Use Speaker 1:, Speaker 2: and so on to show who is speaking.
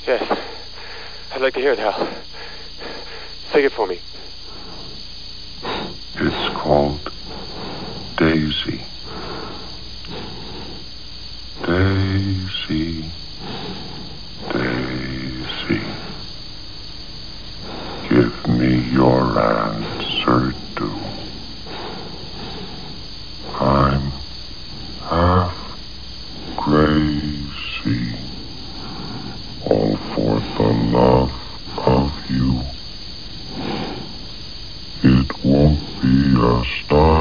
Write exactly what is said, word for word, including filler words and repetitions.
Speaker 1: Yes. I'd like to hear it, Hal. Sing it for me.
Speaker 2: It's called Daisy. Daisy, Daisy, give me your answer, do. I'm half crazy, all for the love of you. It won't be a star.